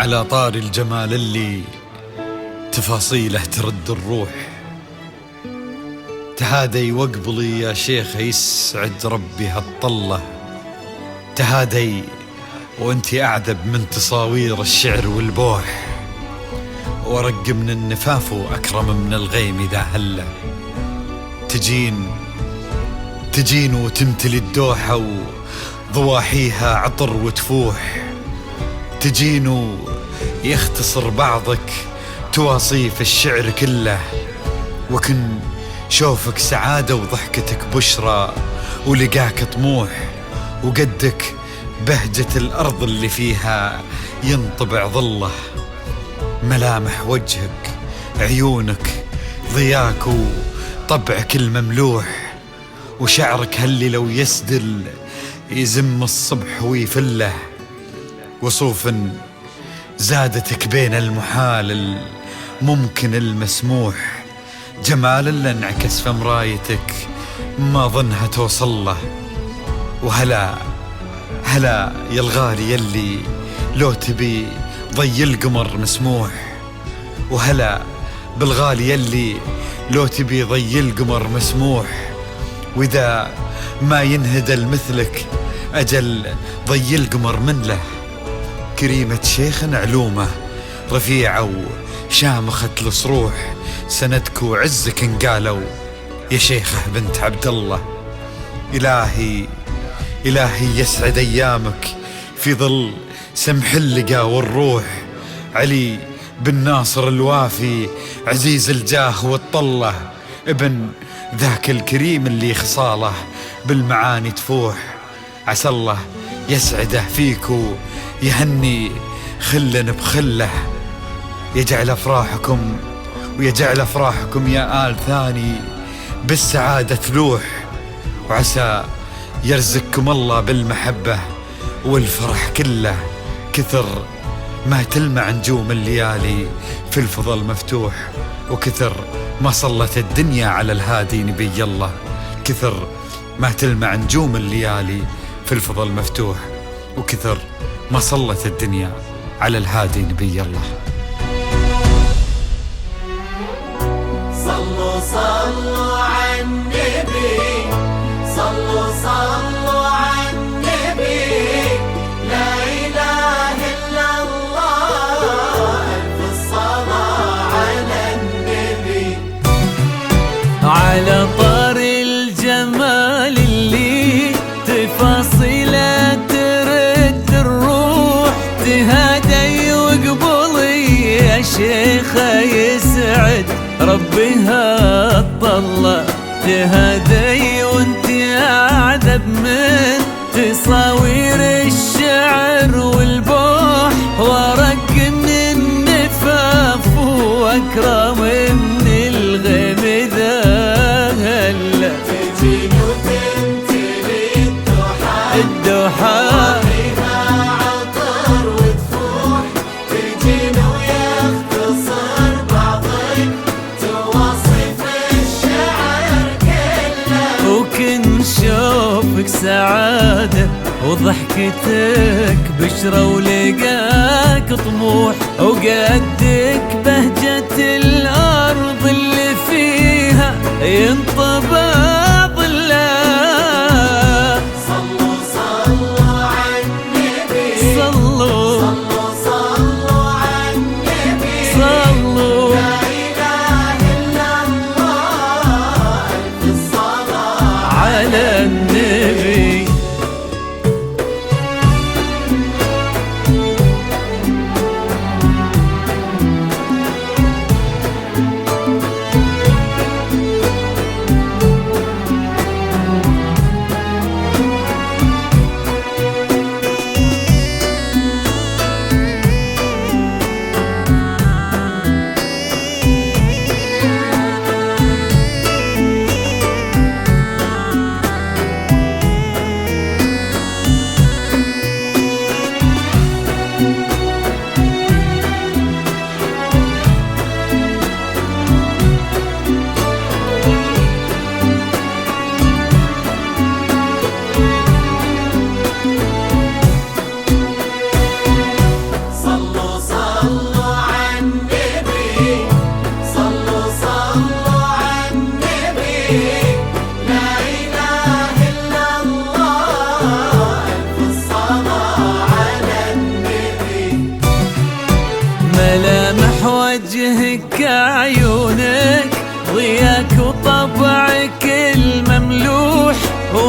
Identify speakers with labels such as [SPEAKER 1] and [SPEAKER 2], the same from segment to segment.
[SPEAKER 1] على طار الجمال اللي تفاصيله ترد الروح، تهادي واقبلي يا شيخ يسعد ربي هالطلة، تهادي وانتي أعذب من تصاوير الشعر والبوح، ورق من النفاف وأكرم من الغيم إذا هله، تجين وتمتلي الدوحة وضواحيها عطر وتفوح، تجين ويختصر بعضك تواصيف الشعر كله، وكن شوفك سعادة وضحكتك بشرى ولقاك طموح، وقدك بهجة الأرض اللي فيها ينطبع ظله، ملامح وجهك عيونك ضياك وطبعك المملوح، وشعرك هاللي لو يسدل يزم الصبح ويفله، وصوف زادتك بين المحال الممكن المسموح، جمال اللي انعكس في مرايتك ما ظنها توصل له، وهلا يا الغالي يلي لو تبي ضي القمر مسموح، وهلا بالغالي يلي لو تبي ضي القمر مسموح، وإذا ما ينهدل مثلك أجل ضي القمر من له، كريمة شيخ علومه رفيعة وشامخة الصروح، سندك وعزك انقالوا يا شيخة بنت عبد الله، إلهي يسعد أيامك في ظل سمح اللقا والروح، علي بن ناصر الوافي عزيز الجاه والطلة، ابن ذاك الكريم اللي خصاله بالمعاني تفوح، عسى الله يسعده فيكو يهني خلا بخله، يجعل أفراحكم يا آل ثاني بالسعادة تلوح، وعسى يرزقكم الله بالمحبة والفرح كله، كثر ما تلمع نجوم الليالي في الفضل مفتوح، وكثر ما صلت الدنيا على الهادي نبي الله، كثر ما تلمع نجوم الليالي في الفضل مفتوح، وكثر ما صلت الدنيا على الهادي نبي الله.
[SPEAKER 2] صلوا على النبي، صلوا على النبي، لا إله إلا الله، ألف الصلاة على النبي.
[SPEAKER 3] على طار الجمال اللي تفاصيله ترد الروح، تهادي وقبلي يا شيخة يسعد ربي هالطلة، تهادي وانت أعذب من تصاوير الشعر والبوح، ورق من النفاف وأكرم من الغيم ذا هلا،
[SPEAKER 2] تجين وتمتلي الدوحة عطر وتفوح، تجين ويختصر بعضك تواصف الشعر كله،
[SPEAKER 3] وكن شوفك سعادة وضحكتك بشرى ولقاك طموح، وقدك بهجة الأرض اللي فيها ينطبع ظله.
[SPEAKER 2] صلوا على النبي، صلوا على النبي، لا إله إلا الله، ألف الصلاة
[SPEAKER 3] على النبي.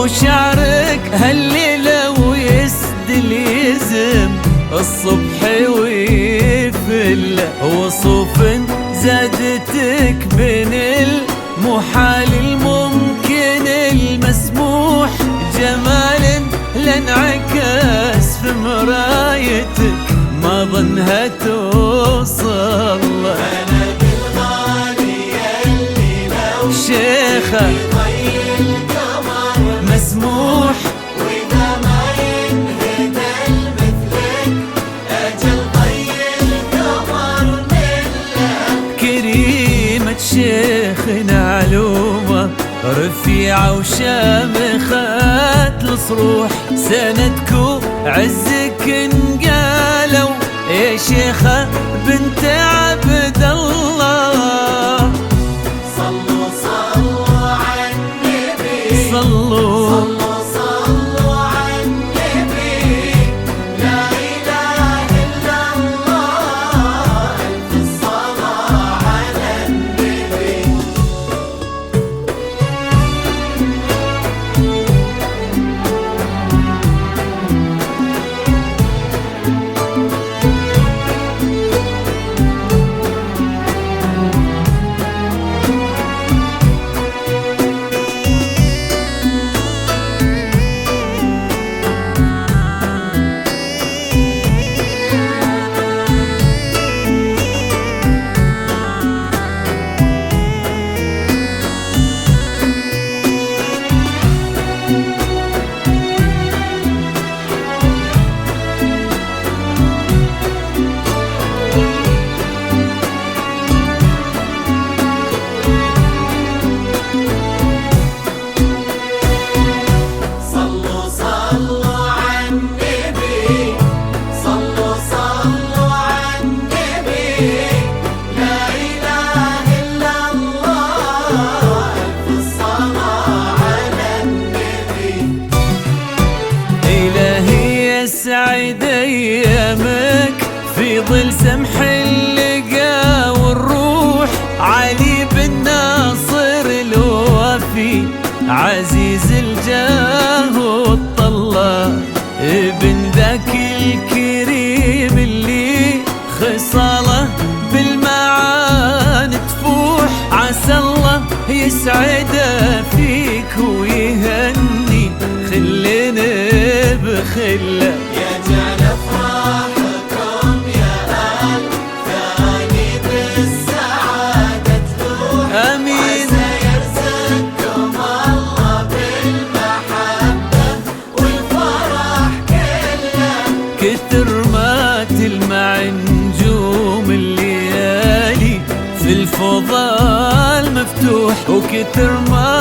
[SPEAKER 3] وشعرك هالليلة ويسدل يزم الصبح ويفل وصوف زادتك بين المحال الممكن المسموح جمال لانعكس في مرايتك ما ظنها توصل.
[SPEAKER 2] أنا بالغالي اللي لو
[SPEAKER 3] شيخة
[SPEAKER 2] ضي القمر
[SPEAKER 3] مسموح
[SPEAKER 2] وإذا ما ينهدى مثلك أجل ضي القمر ملك.
[SPEAKER 3] كريمة شيخنا علومة رفيعة وشامخة الصروح سندكو عزك انقالوا يا شيخة بنت عبد الله.
[SPEAKER 2] صلوا صلوا على النبي
[SPEAKER 3] صلوا
[SPEAKER 2] صلوا صلوا على النبي لا إله إلا الله ألف الصلاة على النبي. صلوا صلوا على النبي صلوا صلوا على النبي لا إله إلا الله ألف الصلاة على النبي.
[SPEAKER 3] إلهي يسعد أيامك في ظل سمح اللقا والروح علي بن ناصر الوفي عزيز الجاه والطلة ابن ذاك الكريم اللي خصاله بالمعاني تفوح عسى الله يسعده فيك ويهني خلنا بخله
[SPEAKER 2] يجعل أفراحكم يا أهل ثاني بالسعادة تلوح.
[SPEAKER 3] آمين.
[SPEAKER 2] عسى يرزقكم الله بالمحبة والفرح كله.
[SPEAKER 3] كثر ما تلمع نجوم الليالي في الفضاء المفتوح وكثر ما